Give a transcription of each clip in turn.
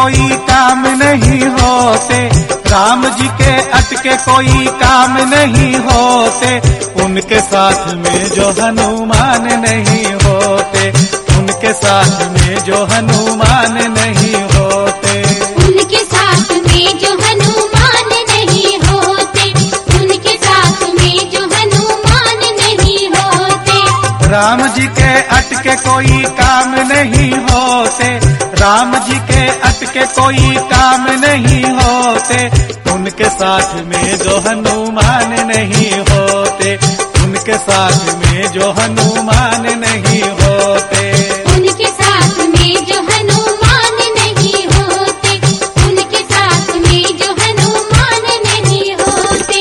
कोई काम नहीं होते, राम जी के अटके कोई काम नहीं होते, उनके साथ में जो हनुमान नहीं होते, उनके साथ में जो हनुमान नहीं होते, उनके साथ में जो हनुमान नहीं होते, उनके साथ में जो हनुमान नहीं होते। राम जी के अटके कोई काम नहीं होते, राम जी के अटके कोई काम नहीं होते, उनके साथ में जो हनुमान नहीं होते, उनके साथ में जो हनुमान नहीं होते, उनके साथ में जो हनुमान नहीं होते, उनके साथ में जो हनुमान नहीं होते।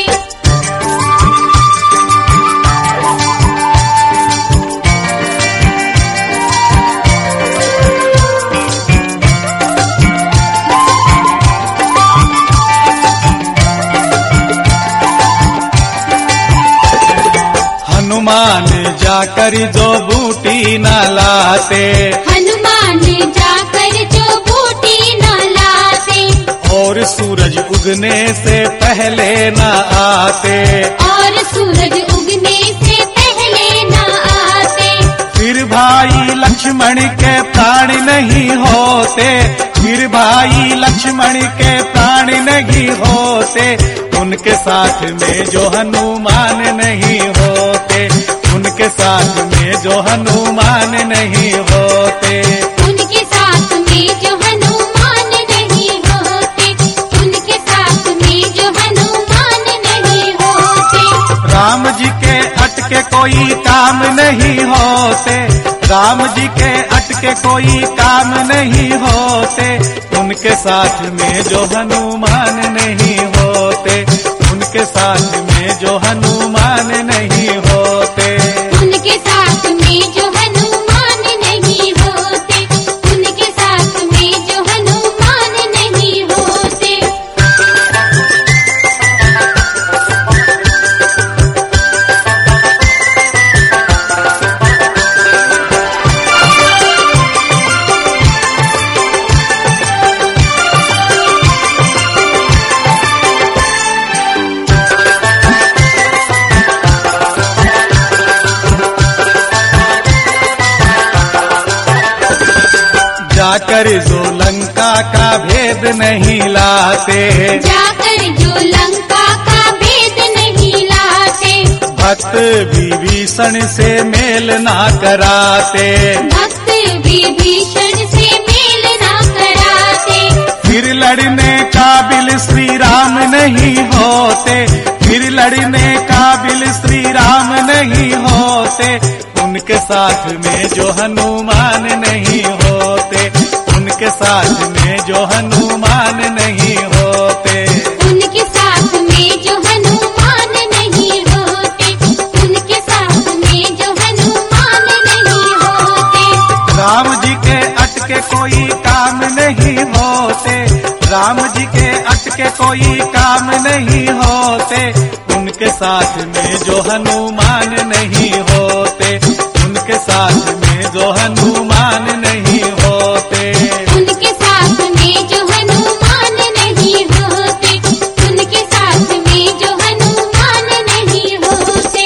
हनुमान जाकर जो बूटी न लाते, हनुमान जाकर जो बूटी न लाते, और सूरज उगने से पहले न आते, और सूरज उगने से पहले न आते। फिर भाई लक्ष्मण के प्राण नहीं होते, फिर भाई लक्ष्मण के प्राण नहीं होते, उनके साथ में जो हनुमान नहीं होते, उनके साथ में जो हनुमान नहीं होते, उनके साथ में जो हनुमान नहीं होते, उनके साथ में जो हनुमान नहीं होते। राम जी के अटके कोई काम नहीं होते, राम जी के अटके कोई काम नहीं होते, उनके साथ में जो हनुमान नहीं होते, उनके साथ में जो हनुमान नहीं होते, उनके साथ में जो हनुमान नहीं होते, उनके साथ में जो हनुमान नहीं होते। जाकर जो लंका का भेद नहीं लाते, जाकर जो लंका का भेद नहीं लाते, भक्त विभीषण से मेल ना कराते, भक्त विभीषण से मेल ना कराते। फिर लड़ने काबिल श्री राम नहीं होते, फिर लड़ने काबिल श्री राम नहीं होते, उनके साथ में जो हनुमान नहीं होते, उनके साथ में जो हनुमान नहीं होते, उनके साथ में जो हनुमान नहीं होते, उनके साथ में जो हनुमान नहीं होते। राम जी के अटके कोई काम नहीं होते, राम जी के अटके कोई काम नहीं होते, उनके साथ में जो हनुमान नहीं होते, उनके साथ में जो हनुमान नहीं होते, उनके साथ में जो हनुमान नहीं होते, उनके साथ में जो हनुमान नहीं होते।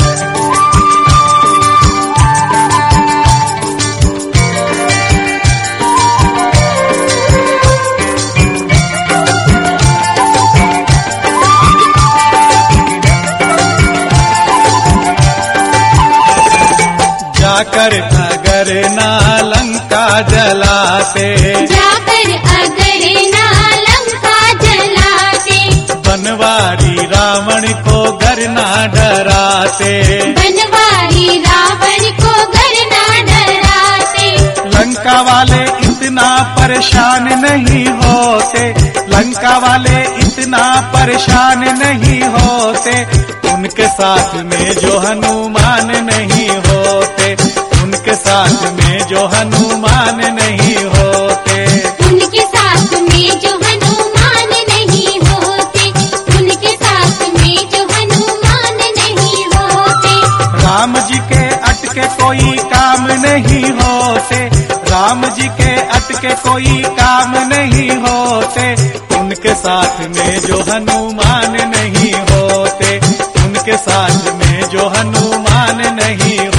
जाकर अगर ना लंका जलाते, जाकर अगर ना लंका जलाते, बनवारी रावण को घर ना डराते, बनवारी रावण को घर ना डराते। लंका वाले इतना परेशान नहीं होते, लंका वाले इतना परेशान नहीं होते, उनके साथ में जो हनुमान नहीं होते, उनके साथ में जो हनुमान नहीं होते, उनके साथ में जो हनुमान नहीं होते, उनके साथ में जो हनुमान नहीं होते। राम जी के अटके कोई काम नहीं होते, राम जी के अटके के कोई काम नहीं होते, उनके साथ में जो हनुमान नहीं होते, उनके साथ में जो हनुमान नहीं होते।